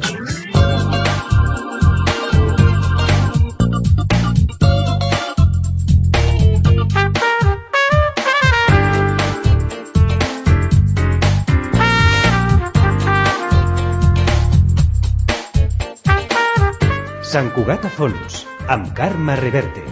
Sant Cugat a fons, amb Carme Reverte.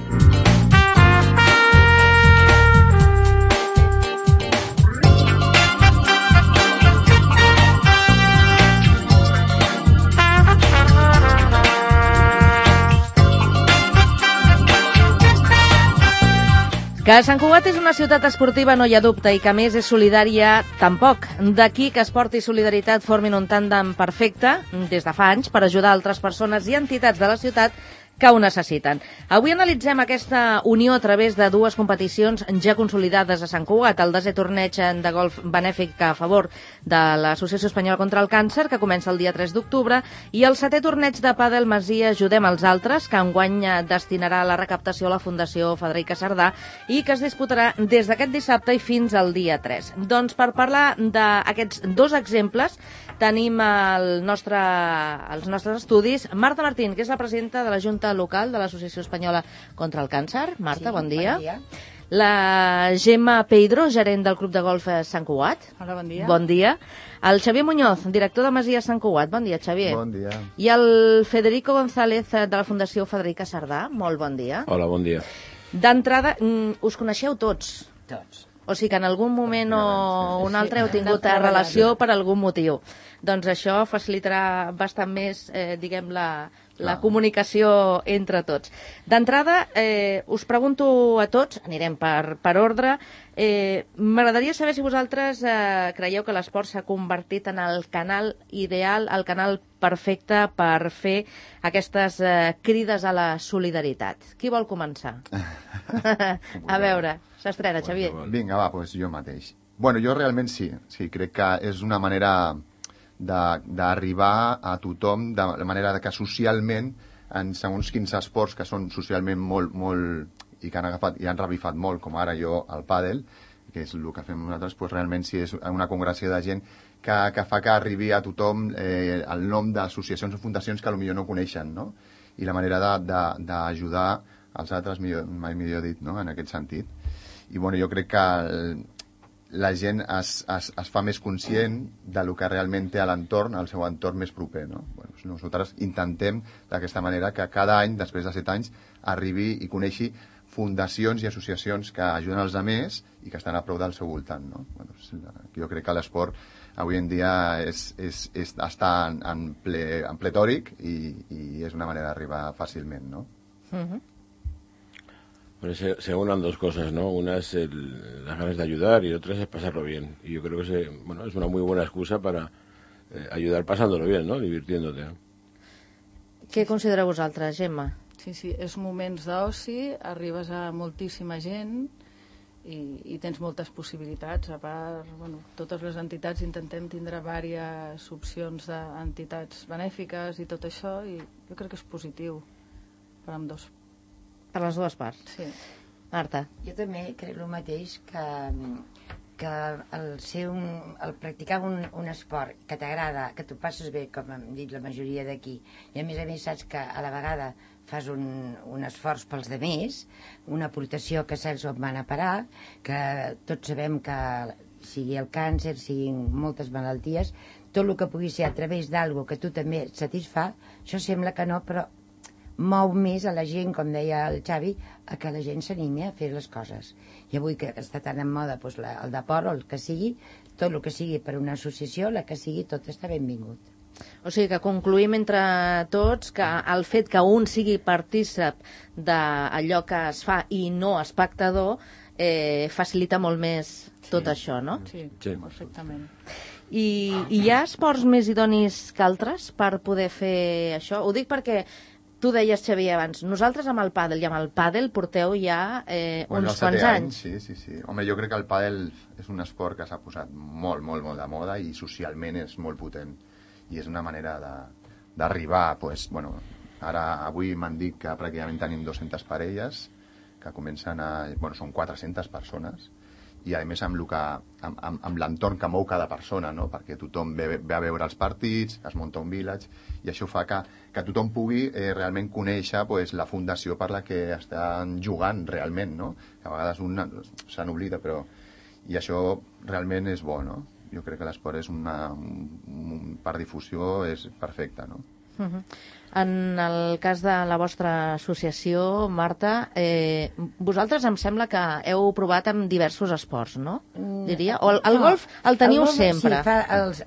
Que Sant Cugat és una ciutat esportiva no hi ha dubte i que a més és solidària tampoc. D'aquí que Esport i Solidaritat formin un tàndem perfecte des de fa anys per ajudar altres persones i entitats de la ciutat que ho necessiten. Avui analitzem aquesta unió a través de dues competicions ja consolidades a Sant Cugat, el 10è torneig de golf benèfic a favor de l'Associació Espanyola contra el Càncer, que comença el dia 3 d'octubre, i el 7è torneig de pàdel Masia Ajudem els Altres, que enguany destinarà la recaptació a la Fundació Frederica Sardà i que es disputarà des d'aquest dissabte i fins al dia 3. Doncs per parlar d'aquests dos exemples tenim als nostres estudis Marta Martín, que és la presidenta de la Junta Local de l'Associació Espanyola contra el Càncer. Marta, sí, bon dia. Bon dia. La Gemma Peidro, gerent del Club de Golf Sant Cugat. Hola, bon dia. Bon dia. El Xavier Muñoz, director de Masia Sant Cugat. Bon dia, Xavier. Bon dia. I el Federico González, de la Fundació Federica Sardà. Molt bon dia. Hola, bon dia. D'entrada, us coneixeu tots? Tots. O sigui que en algun moment o un altre heu tingut relació per algun motiu. Doncs això facilitarà bastant més, diguem, la comunicació entre tots. D'entrada, us pregunto a tots, anirem per ordre, m'agradaria saber si vosaltres creieu que l'esport s'ha convertit en el canal ideal, el canal perfecte per fer aquestes crides a la solidaritat. Qui vol començar? A veure, s'estrena, Xavier. Vinga, va, doncs jo mateix. Bueno, jo realment sí, crec que és una manera d'arribar a tothom, de la manera que socialment, en segons quins esports que són socialment molt i que han agafat i han revifat molt, com ara jo el pàdel, que és el que fem nosaltres, doncs realment sí és una congregació de gent que fa que arribi a tothom el nom d'associacions o fundacions que potser no coneixen, no? I la manera d'ajudar els altres, mai millor dit, no? En aquest sentit. I bueno, jo crec que la gent es fa més conscient de lo que realment té a l'entorn, al seu entorn més proper, no? Bueno, nosaltres intentem d'aquesta manera que cada any, després de 7 anys, arribi i coneixi fundacions i associacions que ajuden els altres i que estan a prop del seu voltant, no? Bueno, jo crec que l'esport avui en dia està en ple tòric i és una manera d'arribar fàcilment, no? Bueno, se unan dos cosas, ¿no? Una es las ganas de ayudar y otra es pasarlo bien. Y yo creo que es una muy buena excusa para ayudar pasándolo bien, ¿no? Divirtiéndote, ¿no? Què considereu vosaltres, Gemma? Sí, és moments d'oci, arribes a moltíssima gent i tens moltes possibilitats. A part, bueno, totes les entitats intentem tindre diverses opcions d'entitats benèfiques i tot això, i jo crec que és positiu per ambdós. Per les dues parts. Sí. Marta. Jo també crec el mateix que el practicar un esport que t'agrada, que t'ho passes bé, com hem dit la majoria d'aquí, i a més saps que a la vegada fas un esforç pels demés, una aportació que saps on van a parar, que tots sabem que sigui el càncer, siguin moltes malalties, tot el que pugui ser a través d'algo que tu també et satisfà, això sembla que no, però mou més a la gent, com deia el Xavi, a que la gent s'animi a fer les coses. I avui que està tan en moda el deport o el que sigui, tot el que sigui per una associació, la que sigui, tot està benvingut. O sigui que concluïm entre tots que el fet que un sigui partícip d'allò que es fa i no espectador facilita molt més tot això, no? Sí, perfectament. I hi ha esports més idonis que altres per poder fer això? Ho dic perquè tu deies, Xavier, abans, nosaltres amb el pàdel i amb el pàdel porteu ja uns quants anys. Sí. Home, jo crec que el pàdel és un esport que s'ha posat molt de moda i socialment és molt potent. I és una manera d'arribar, bueno, avui m'han dit que pràcticament tenim 200 parelles que comencen són 400 persones i a més amb l'entorn que mou cada persona, no? Perquè tothom ve a veure els partits, es munta un village, i això fa que tothom pugui realment conèixer pues, la fundació per la que estan jugant realment, no? Que a vegades un se n'oblida, però... I això realment és bo, no? Jo crec que l'esport és per difusió és perfecte, no? En el cas de la vostra associació, Marta, vosaltres em sembla que heu provat amb diversos esports, no? Diria. O el golf el teniu sempre. Sí,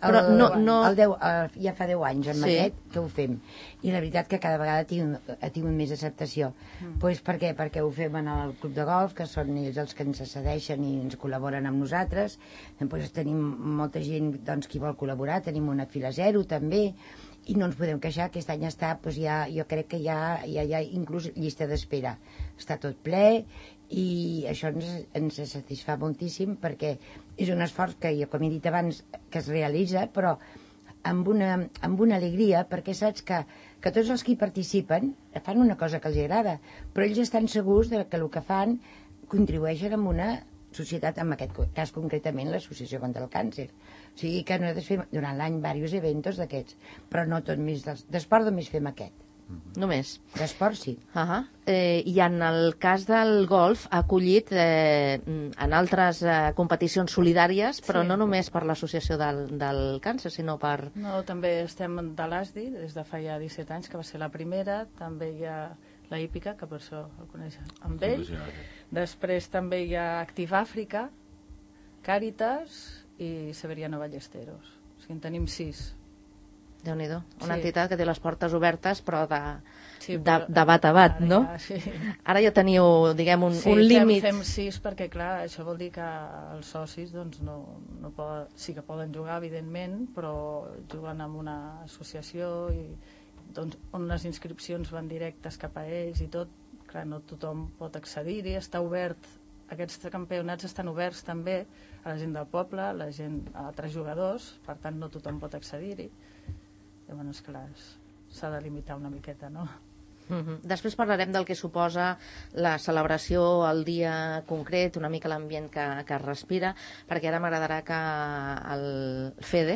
ja fa 10 anys amb aquest que ho fem. I la veritat que cada vegada ha tingut més acceptació. Pues per què? Perquè ho fem en el club de golf, que són ells els que ens cedeixen i ens col·laboren amb nosaltres. Després tenim molta gent qui vol col·laborar, tenim una fila zero també, i no ens podem queixar. Aquest any està, doncs jo crec que ja hi ha inclús llista d'espera. Està tot ple i això ens satisfà moltíssim perquè és un esforç que, com he dit abans, que es realitza, però amb una alegria, perquè saps que tots els que hi participen fan una cosa que els agrada, però ells estan segurs que el que fan contribueixen amb una societat, en aquest cas concretament l'Associació contra el Càncer. O sigui que nosaltres fem durant l'any diversos eventos d'aquests, però no tot més d'esport, només fem aquest. Només? D'esport sí. I en el cas del golf ha acollit en altres competicions solidàries, però no només per l'Associació del Càncer, sinó per... No, també estem de l'ASDI des de fa ja 17 anys, que va ser la primera. També hi ha la hípica, que per això el coneixen amb ell. Després també hi ha Active Àfrica, Càritas i Severiano Ballesteros. O sigui, en tenim 6. Déu-n'hi-do. Una entitat que té les portes obertes, però de bat a bat, no? Ara ja teniu, diguem, un límit. Sí, fem 6 perquè, clar, això vol dir que els socis no poden, sí que poden jugar, evidentment, però juguen amb una associació i on les inscripcions van directes cap a ells i tot. Clar, no tothom pot accedir-hi, està obert. Aquests campionats estan oberts també a la gent del poble, a altres jugadors, per tant no tothom pot accedir-hi. I bueno, esclar, s'ha de limitar una miqueta, no? Després parlarem del que suposa la celebració el dia concret, una mica l'ambient que es respira, perquè ara m'agradarà que el Fede,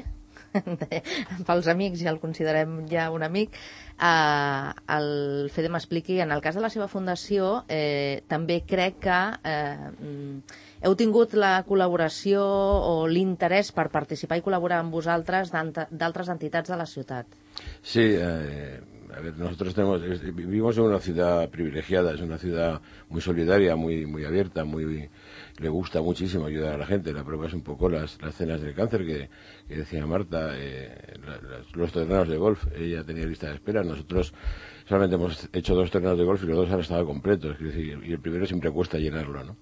pels amics, ja el considerem ja un amic, el Fede m'expliqui, en el cas de la seva fundació, també crec que heu tingut la col·laboració o l'interès per participar i col·laborar amb vosaltres d'altres entitats de la ciutat. Sí, a ver, nosotros vivimos en una ciudad privilegiada, es una ciudad muy solidaria, muy abierta, le gusta muchísimo ayudar a la gente. La prueba es un poco las cenas del cáncer que decía Marta, los torneos de golf. Ella tenía lista de espera. Nosotros solamente hemos hecho 2 torneos de golf y los 2 han estado completos. Es decir, y el primero siempre cuesta llenarlo, ¿no?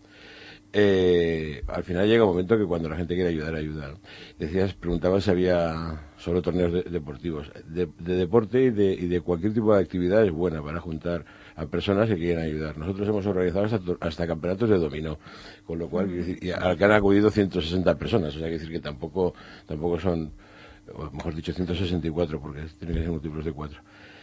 Al final llega un momento que cuando la gente quiere ayudar, ayuda, ¿no? Preguntabas si había solo torneos deportivos. De deporte y de cualquier tipo de actividad es buena para juntar a personas que quieren ayudar. Nosotros hemos organizado hasta campeonatos de dominó, con lo cual, y al que han acudido 160 personas, o sea, que decir que tampoco son, o mejor dicho, 164, porque tienen que ser múltiplos de 4.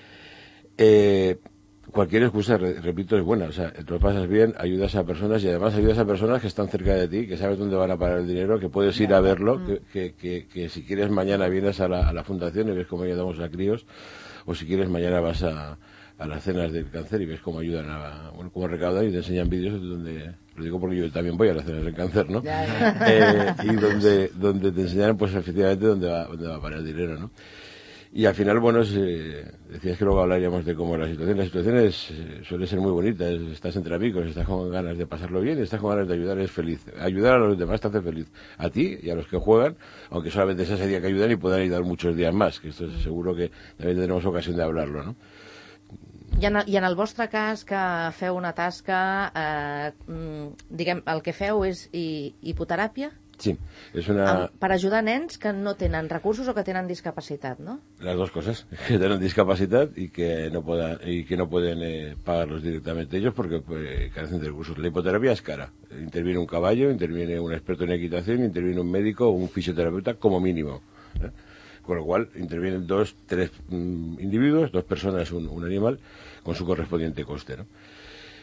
Cualquier excusa, repito, es buena. O sea, te lo pasas bien, ayudas a personas y además ayudas a personas que están cerca de ti, que sabes dónde van a parar el dinero, que puedes ir a verlo, que si quieres mañana vienes a la fundación y ves cómo ayudamos a críos, o si quieres mañana vas a las cenas del cáncer y ves cómo ayudan cómo recaudan y te enseñan vídeos donde, lo digo porque yo también voy a las cenas del cáncer, ¿no? Y donde te enseñan pues efectivamente dónde va a parar el dinero, ¿no? Y al final, bueno, decías que luego hablaríamos de cómo la situación suele ser muy bonita, estás entre amigos, estás con ganas de pasarlo bien, estás con ganas de ayudar, es feliz. Ayudar a los demás te hace feliz, a ti y a los que juegan, aunque solamente sea ese día que ayudan y puedan ayudar muchos días más, que esto es seguro que también tendremos ocasión de hablarlo, ¿no? I en el vostre cas, que feu una tasca, diguem, el que feu és hipoteràpia? Sí, es una... Para ayudar a nens que no tenen recursos o que tenen discapacitat, ¿no? Las dos cosas, que tienen discapacidad y que no pueden pagarlos directamente ellos porque carecen de recursos. La hipoterapia es cara. Interviene un caballo, interviene un experto en equitación, interviene un médico o un fisioterapeuta como mínimo, ¿eh? Con lo cual intervienen 2, 3 individuos, 2 personas, un animal, con su correspondiente coste, ¿no?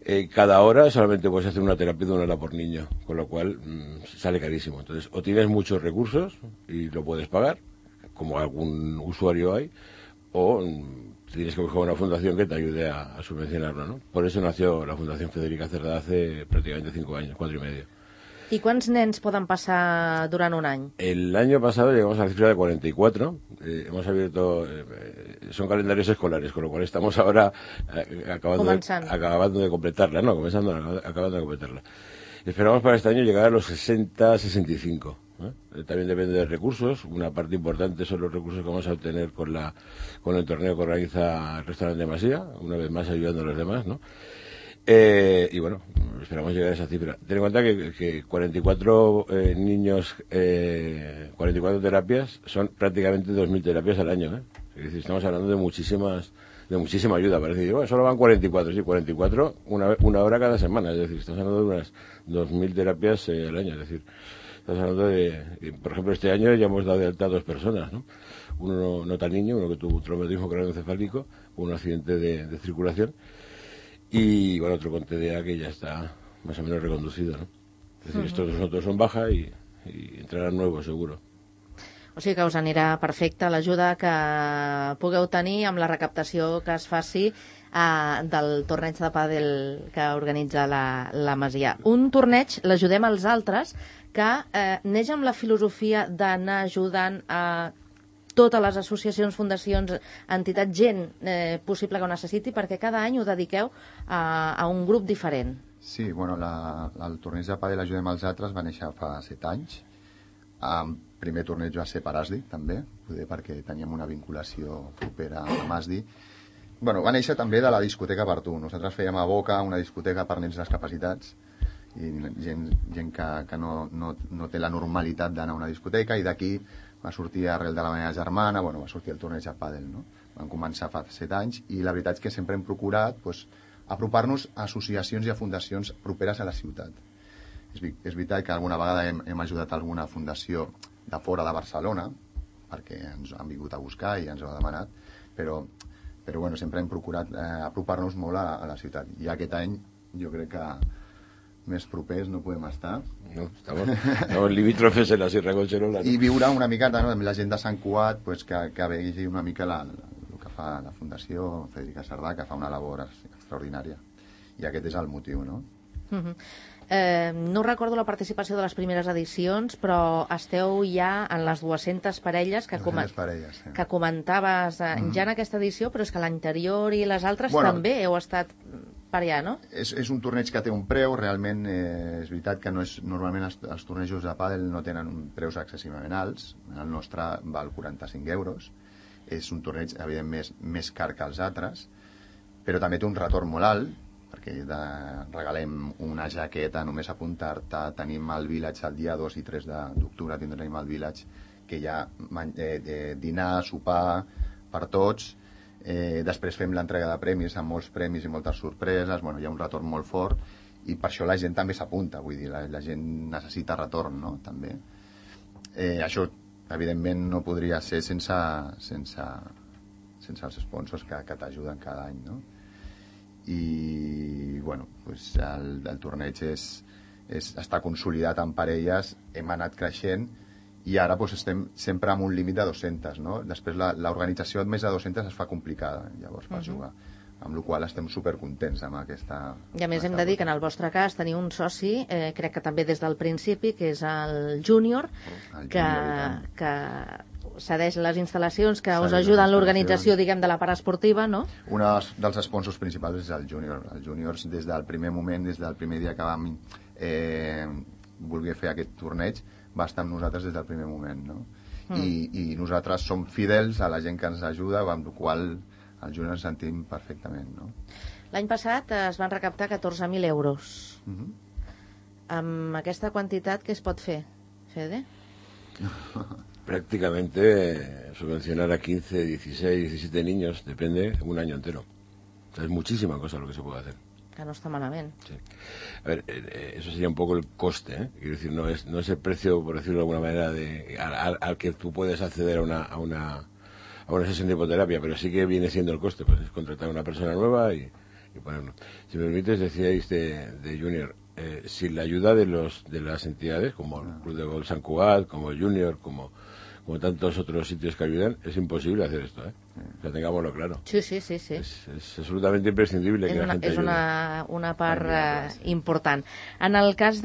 cada hora solamente puedes hacer una terapia de 1 hora por niño, con lo cual sale carísimo. Entonces, o tienes muchos recursos y lo puedes pagar, como algún usuario hay, o tienes que buscar una fundación que te ayude a subvencionarlo, ¿no? Por eso nació la Fundación Federica Cerdá hace prácticamente 5 años, 4 y medio. I quants nens poden passar durant un any? El año pasado llegamos a la cifra de 44. Hemos abierto, son calendarios escolares, con lo cual estamos ahora acabando de completarla, acabando de completarla. Esperamos para este año llegar a los 60, 65. También depende de recursos. Una parte importante son los recursos que vamos a obtener con el torneo que organiza el restaurante de Masía, una vez más ayudando a los demás, ¿no? Y bueno, esperamos llegar a esa cifra. Ten en cuenta que 44 niños, 44 terapias son prácticamente 2.000 terapias al año, ¿eh? Es decir, estamos hablando de muchísima ayuda. Parece que solo van 44, sí, 44 una hora cada semana. Es decir, estamos hablando de unas 2.000 terapias al año. Es decir, estamos hablando por ejemplo, este año ya hemos dado de alta a 2 personas, ¿no? Uno no tan niño, uno que tuvo un traumatismo craneoencefálico, un accidente de circulación. Y bueno, otro con TDA que ya está más o menos reconducido, ¿no? Es decir, estos otros son baja y entrarán nuevos, seguro. O sigui que us anirà perfecte l'ajuda que pugueu tenir amb la recaptació que es faci del torneig de pàdel que organitza la Masia. Un torneig, l'Ajudem als altres, que neix amb la filosofia d'anar ajudant a totes les associacions, fundacions, entitats, gent possible que ho necessiti, perquè cada any ho dediqueu a un grup diferent. Sí, bueno, el torneig de pàdel Ajudem als altres va néixer fa 7 anys. El primer torneig va ser per ASDI, també, poder perquè teníem una vinculació propera amb ASDI. Bueno, va néixer també de la discoteca per tu. Nosaltres fèiem a Boca una discoteca per nens discapacitats i gent que no té la normalitat d'anar a una discoteca, i d'aquí va sortir arrel de la meva germana, bueno, va sortir el torneig de pàdel, no? Vam començar fa 7 anys i la veritat és que sempre hem procurat apropar-nos a associacions i a fundacions properes a la ciutat. És veritat que alguna vegada hem ajudat alguna fundació de fora de Barcelona, perquè ens han vingut a buscar i ens ho ha demanat, però bueno, sempre hem procurat apropar-nos molt a la ciutat. I aquest any jo crec que més propers no podem estar. No, estamos limítrofes en la Sierra Collserola, ¿no? I viure una miqueta, no?, amb la gent de Sant Cugat, que vegi una mica el que fa la Fundació Federica Cerdà, que fa una labor extraordinària. I aquest és el motiu, no? No recordo la participació de les primeres edicions, però esteu ja en les 200 parelles que comentaves ja en aquesta edició, però és que l'anterior i les altres també heu estat per allà, no? És un torneig que té un preu, realment és veritat que normalment els tornejos de pàdel no tenen preus excessivament alts, el nostre val 45 euros, és un torneig evidentment més car que els altres, però també té un retorn molt alt, perquè regalem una jaqueta, només apuntar-te, tenim el Village el dia 2 i 3 d'octubre, tindrem el Village, que hi ha dinar, sopar per tots. Després fem l'entrega de premis, amb molts premis i moltes sorpreses. Bueno, hi ha un retorn molt fort i per això la gent també s'apunta, vull dir, la gent necessita retorn, no?, també. Això evidentment no podria ser sense els sponsors que t'ajuden cada any, no? I bueno, el torneig està consolidat en parelles, hem anat creixent i ara estem sempre amb un límit de 200, no? Després l'organització més de 200 es fa complicada llavors per jugar, amb la qual estem supercontents amb aquesta... I a més hem de dir que en el vostre cas teniu un soci, crec que també des del principi, que és el Júnior, que cedeix les instal·lacions, que us ajuda en l'organització, diguem, de la part esportiva, no? Un dels sponsors principals és el Júnior. El Júnior, des del primer moment, des del primer dia que vam voler fer aquest torneig, va estar amb nosaltres des del primer moment, no? I nosaltres som fidels a la gent que ens ajuda, amb la qual el Júnior ens sentim perfectament, no? L'any passat es van recaptar 14.000 euros. Amb aquesta quantitat, què es pot fer, Fede? Prácticamente subvencionar a 15, 16, 17 niños, depende, un año entero. O sea, es muchísima cosa lo que se puede hacer. Que no está malamente. Sí. A ver, eso sería un poco el coste, ¿eh? Quiero decir, no es el precio, por decirlo de alguna manera, al que tú puedes acceder a una sesión de hipoterapia, pero sí que viene siendo el coste, pues es contratar a una persona nueva y que ponerlo. Si me permites, decíais de Junior, sin la ayuda de las entidades, como el Club de Golf Sant Cugat, como el Junior, como tantos otros sitios que ayudan, es imposible hacer esto, ¿eh? O sea, tengámoslo claro. Sí. Es absolutament imprescindible que la gent És ayude. una part important. En el cas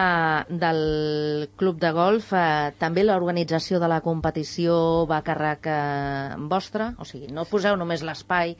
del club de golf, també l'organització de la competició va a càrrec vostre? O sigui, no poseu només l'espai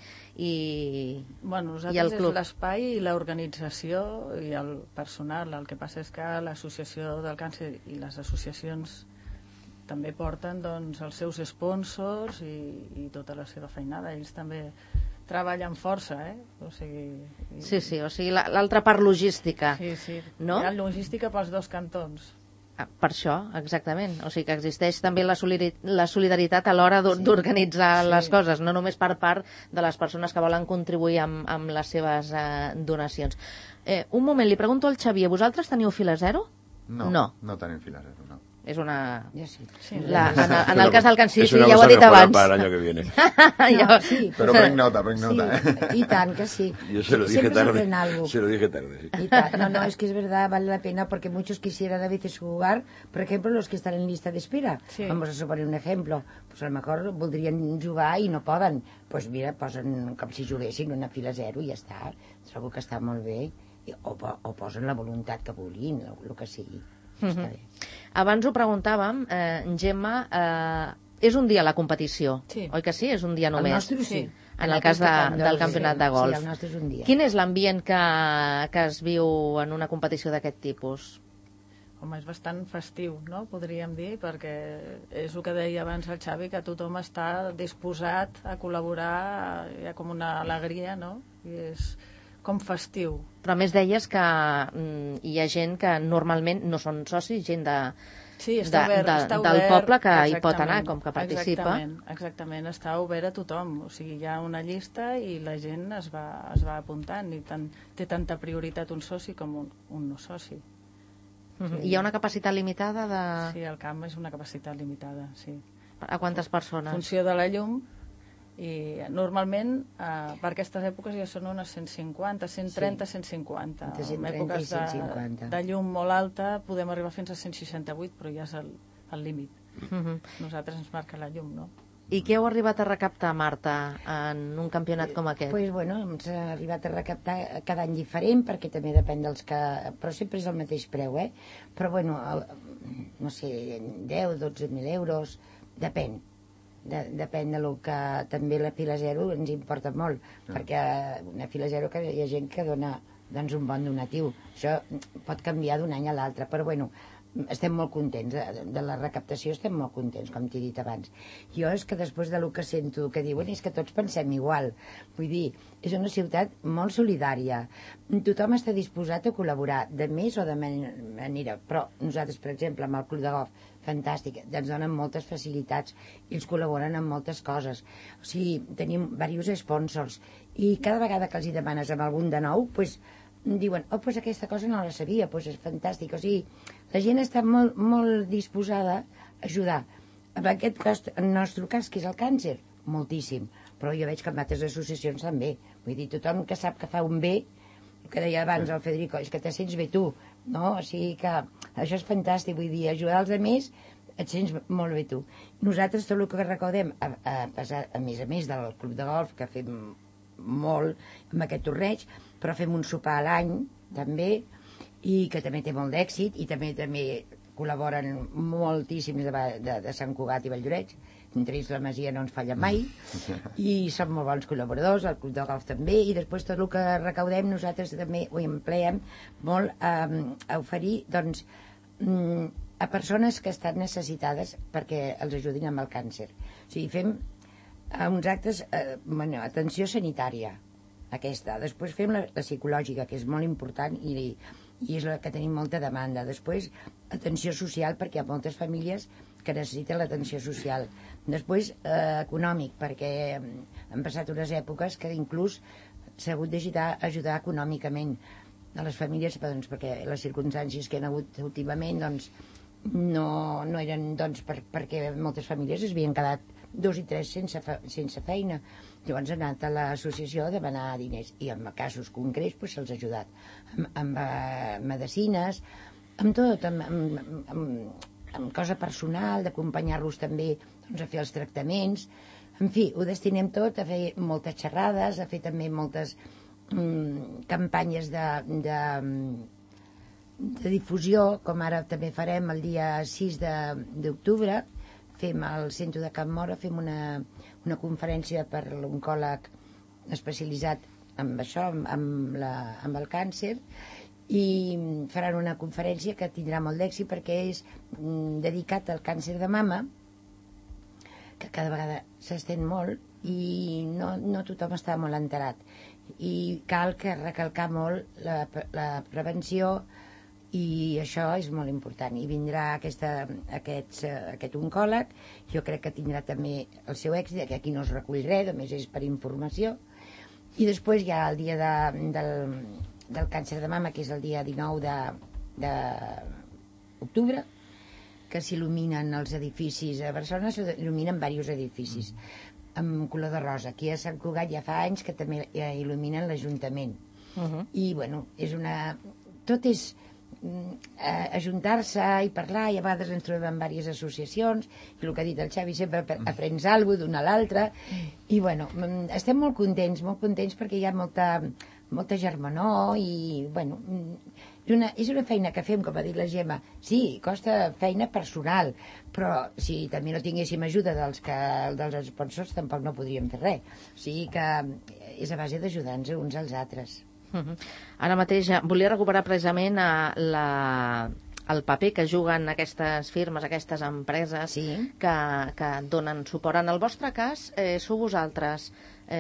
i el club? És l'espai i l'organització i el personal. El que passa és que l'Associació del Càncer i les associacions també porten doncs, els seus sponsors i tota la seva feinada. Ells també treballen força, O sigui, Sí, o sigui, l'altra part logística. Sí. No? Hi ha logística pels dos cantons. Per això, exactament. O sigui que existeix també la solidaritat a l'hora d'organitzar les coses, no només per part de les persones que volen contribuir amb les seves donacions. Un moment, li pregunto al Xavier, vosaltres teniu fila zero? No tenim fila zero, no. És una... Jo sí. En el cas del Can sí, ja ho ha dit Es una cosa abans. para el año que viene. No, sí. Però prenc nota, Sí, y tan que sí. Yo se lo dije Siempre tarde. sufren algo. Se lo dije tarde, sí. Y tal. No, es que es verdad, vale la pena porque muchos quisieran a veces jugar, por ejemplo, los que están en lista de espera. Sí. Vamos a suponer un ejemplo. Pues a lo mejor voldrien jugar i no poden. Pues mira, posen com si juguessin una fila zero i ja està. Trobo que està molt bé. O posen la voluntat que vulguin, el que sigui. Està bé. Abans ho preguntàvem, Gemma, és un dia la competició, Sí. oi que sí? És un dia només. El nostre sí. En el cas del campionat de golf. Sí, el nostre és un dia. Quin és l'ambient que es viu en una competició d'aquest tipus? Home, és bastant festiu, no?, podríem dir, perquè és el que deia abans el Xavi, que tothom està disposat a col·laborar, hi ha com una alegria, no?, i és com festiu. Però a més deies que hi ha gent que normalment no són socis, gent Sí, està obert, del poble que hi pot anar, com que participa. Exactament, està obert a tothom. O sigui, hi ha una llista i la gent es va apuntant i té tanta prioritat un soci com un no soci. Sí. Hi ha una capacitat limitada de... Sí, el camp és una capacitat limitada, sí. A quantes persones? En funció de la llum, i normalment per aquestes èpoques ja són unes 150, 130, 150. Entre 130 En èpoques i 150. de llum molt alta podem arribar fins a 168, però ja és el límit. Nosaltres ens marca la llum, no? I què heu arribat a recaptar, Marta, en un campionat com aquest? Pues bueno, ens ha arribat a recaptar cada any diferent, perquè també depèn dels que... Però sempre és el mateix preu, Però bueno, no sé, 10, 12.000 euros, depèn. Depèn de lo que també la fila zero ens importa molt, perquè una fila zero que hi ha gent que dona doncs, un bon donatiu. Això pot canviar d'un any a l'altre, però bueno, estem molt contents de la recaptació, estem molt contents, com t'he dit abans. Jo és que després de lo que sento que diuen és que tots pensem igual, vull dir, és una ciutat molt solidària, tothom està disposat a col·laborar de més o de manera, però nosaltres, per exemple, amb el Club de Golf, fantàstic, ens donen moltes facilitats i els col·laboren amb moltes coses, o sigui, tenim diversos sponsors i cada vegada que els hi demanes amb algun de nou, doncs diuen, pues aquesta cosa no la sabia, pues és fantàstic. O sigui, la gent està molt, molt disposada a ajudar. En aquest cas, en el nostre cas, que és el càncer, moltíssim. Però jo veig que en altres associacions també. Vull dir, tothom que sap que fa un bé, el que deia abans el Federico, és que te sents bé tu, no? O sigui que això és fantàstic, vull dir, ajudar els altres et sents molt bé tu. Nosaltres tot el que recaudem, a més del Club de Golf, que fem molt amb aquest torneig, però fem un sopar a l'any també, i que també té molt d'èxit, i també col·laboren moltíssims de Sant Cugat i Valldoreix, entre ells la Masia no ens falla mai, i són molt bons col·laboradors, el Club de Golf també, i després tot el que recaudem nosaltres també ho empleem molt a oferir doncs, a persones que estan necessitades perquè els ajudin amb el càncer. O sigui, fem uns actes, atenció sanitària, aquesta. Després fem la psicològica, que és molt important i és la que tenim molta demanda. Després, atenció social, perquè hi ha moltes famílies que necessiten l'atenció social. Després, econòmic, perquè han passat unes èpoques que inclús s'ha hagut d'ajudar econòmicament a les famílies, doncs, perquè les circumstàncies que han hagut últimament doncs, no eren perquè moltes famílies es havien quedat 2 i 3 sense feina. Llavors han anat a l'associació a demanar diners i en casos concrets pues, se'ls ha ajudat amb medicines, amb tot, amb cosa personal, d'acompanyar-los també doncs, a fer els tractaments. En fi, ho destinem tot a fer moltes xerrades, a fer també moltes campanyes de difusió, com ara també farem el dia 6 d'octubre. Fem al centre de Can Mora, fem una conferència per l'oncòleg especialitzat en això, amb el càncer, i faran una conferència que tindrà molt d'èxit perquè és dedicat al càncer de mama, que cada vegada s'estén molt i no tothom està molt enterat. I cal recalcar molt la prevenció i això és molt important. I vindrà aquest oncòleg, jo crec que tindrà també el seu èxit, que aquí no es recull res, només és per informació. I després hi ha el dia del càncer de mama, que és el dia 19 d'octubre, que s'il·luminen els edificis a Barcelona, s'il·luminen diversos edificis amb color de rosa. Aquí a Sant Cugat ja fa anys que també il·luminen l'Ajuntament. I bueno, tot és ajuntar-se i parlar, i a vegades ens trobem en diverses associacions, i el que ha dit el Xavi, sempre aprens alguna cosa d'una a l'altra, i bueno, estem molt contents perquè hi ha molta germanor i bueno, és una feina que fem, com ha dit la Gemma, sí, costa feina personal, però si també no tinguéssim ajuda dels sponsors tampoc no podríem fer res, o sigui que és a base d'ajudar-nos uns als altres. Ara mateix volia recuperar precisament el paper que juguen aquestes firmes, aquestes empreses que donen suport. En el vostre cas, sou vosaltres,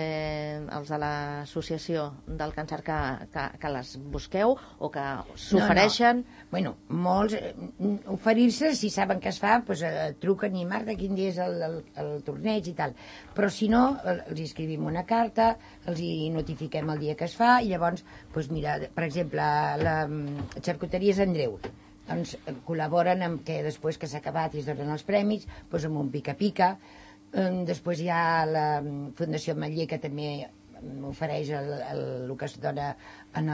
els de l'associació del càncer, que les busqueu o que s'ofereixen? No. Bueno, molts oferir-se, si saben que es fa, doncs, truquen i Marta, quin dia és el torneig i tal. Però si no, els escrivim una carta, els hi notifiquem el dia que es fa i llavors, doncs mira, per exemple, la Xarcuteria Sant Andreu, doncs col·laboren amb que després que s'ha acabat i es donen els premis, doncs amb un pica-pica. Després hi ha la Fundació Ametller, que també ofereix el que es dona en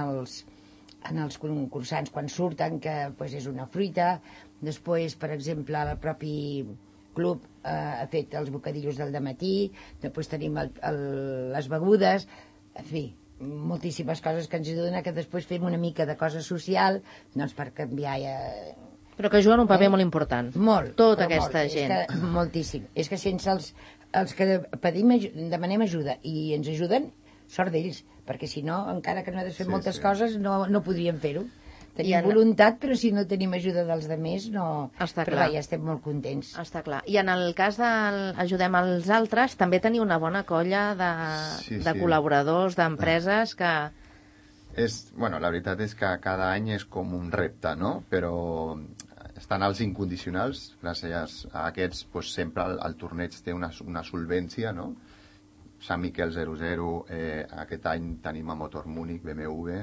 els concursants quan surten, que és una fruita. Després, per exemple, el propi club ha fet els bocadillos del dematí. Després tenim les begudes. En fi, moltíssimes coses que ens ajuden a que després fem una mica de cosa social, doncs per canviar Però que juguen un paper molt important. Molt. Tota aquesta gent. Moltíssim. És que sense els que demanem ajuda i ens ajuden, sort d'ells, perquè si no, encara que no he de fer moltes coses, no podríem fer-ho. Tenim voluntat, però si no tenim ajuda dels altres, no... Però ja estem molt contents. Està clar. I en el cas d'Ajudem els altres, també teniu una bona colla de col·laboradors, d'empreses que... Bueno, la veritat és que cada any és com un repte, no? Però estan els incondicionals, gràcies a aquests doncs, sempre el torneig té una solvència, no? Sant Miquel 0-0, aquest any tenim a Motor Múnich, BMW,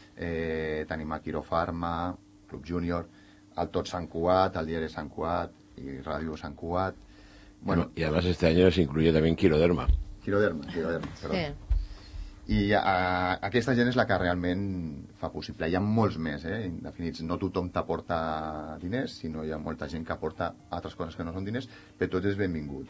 tenim a Quirofarma, Club Júnior, el Tot Sant Cugat, el Diari Sant Cugat y Radio Sant Cugat. Bueno, y además este año se incluye también Quiroderma. Quiroderma, perdó. Sí. I aquesta gent és la que realment fa possible. Hi ha molts més, indefinits. No tothom t'aporta diners, sinó hi ha molta gent que aporta altres coses que no són diners, però tot és benvingut.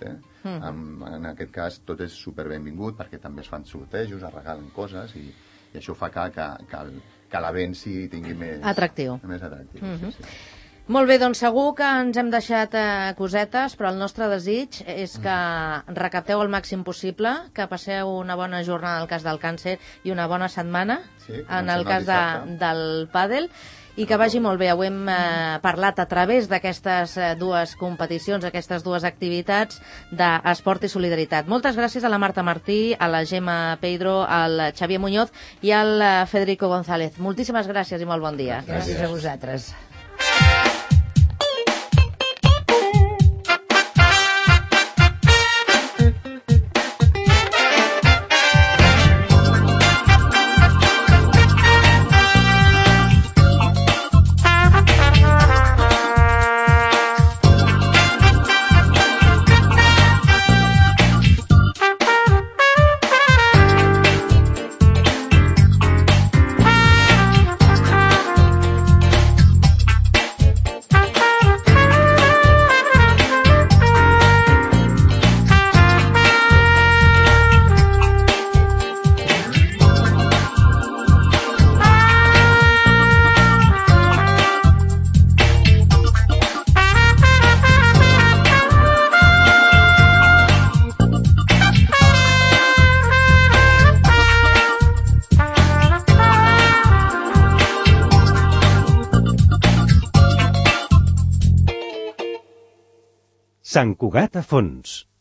En aquest cas, tot és superbenvingut, perquè també es fan sortejos, es regalen coses, i això fa que l'event tingui més atractiu. Sí. Molt bé, doncs segur que ens hem deixat cosetes, però el nostre desig és que recapteu el màxim possible, que passeu una bona jornada en el cas del càncer i una bona setmana en el cas del pàdel, i que vagi molt bé. Avui hem parlat a través d'aquestes dues competicions, aquestes dues activitats d'esport i solidaritat. Moltes gràcies a la Marta Martí, a la Gemma Peidro, al Xavier Muñoz i al Federico González. Moltíssimes gràcies i molt bon dia. Gràcies a vosaltres. Sant Cugat a fons.